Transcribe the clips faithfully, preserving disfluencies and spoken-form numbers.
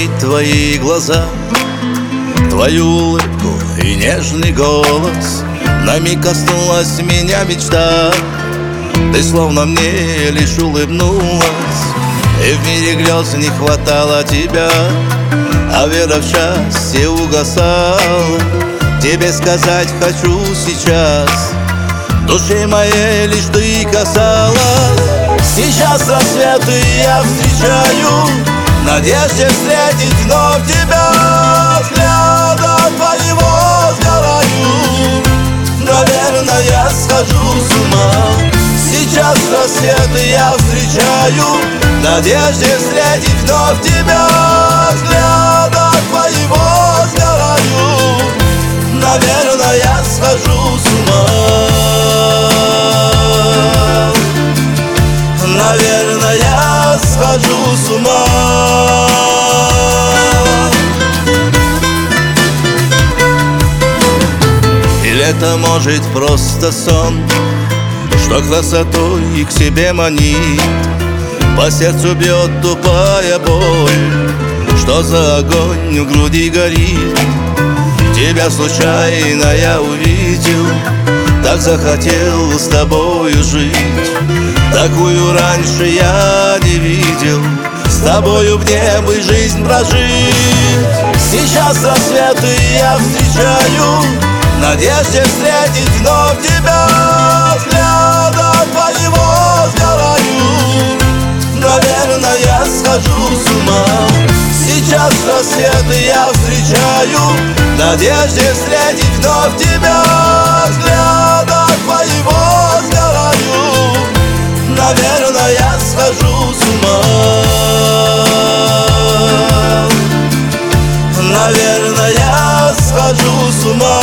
сравнить твои глаза, твою улыбку и нежный голос. На миг коснулась меня мечта, ты словно мне лишь улыбнулась. И в мире грез не хватало тебя, а вера в счастье угасала. Тебе сказать хочу сейчас, душе моей лишь ты касалась. Сейчас рассветы я встречаю, в надежде встретить вновь тебя. Взгляда твоего сгораю, наверное, я схожу с ума. Сейчас рассветы я встречаю, в надежде встретить вновь тебя. Взгляда твоего сгораю, наверное, я схожу с ума. Наверное, я схожу с ума. Или это может просто сон, что красотой к себе манит. По сердцу бьет тупая боль, что за огонь в груди горит. Тебя случайно я увидел, так захотел с тобою жить. Такую раньше я не видел, с тобою мне бы жизнь прожить. Сейчас рассветы я встречаю, в надежде встретить вновь тебя. Взгляда твоего сгораю, наверное, я схожу с ума. Сейчас рассветы я встречаю, в надежде встретить вновь тебя. Взгляда твоего сгораю, наверное, я схожу с ума. Наверное, я схожу с ума.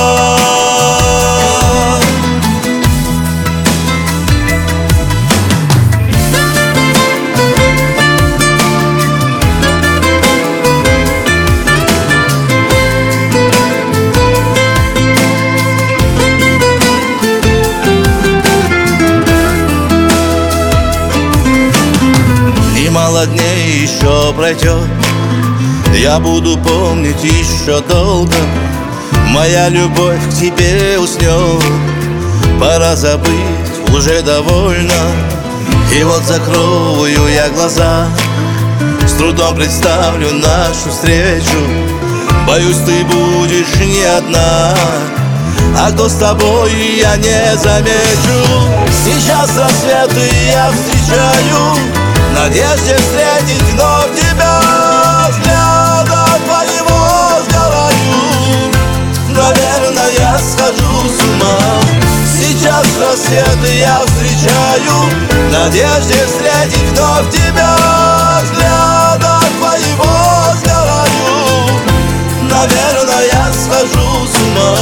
Немало дней еще пройдет, я буду помнить еще долго. Моя любовь к тебе уснет, пора забыть уже довольно. И вот закрою я глаза, с трудом представлю нашу встречу. Боюсь, ты будешь не одна, а кто с тобой, я не замечу. Сейчас рассветы я встречаю, в надежде встретить вновь тебя. Взгляда твоего сгораю, наверное, я схожу с ума. Сейчас рассветы я встречаю, в надежде встретить вновь тебя. Взгляда твоего сгораю, наверное, я схожу с ума.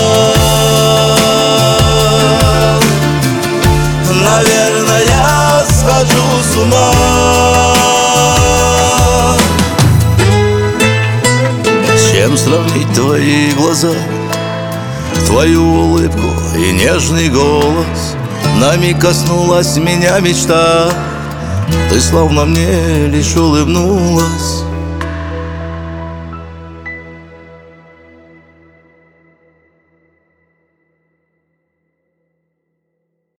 Наверное, я схожу с ума. С чем сравнить твои глаза, твою улыбку и нежный голос? На миг коснулась меня мечта, ты словно мне лишь улыбнулась.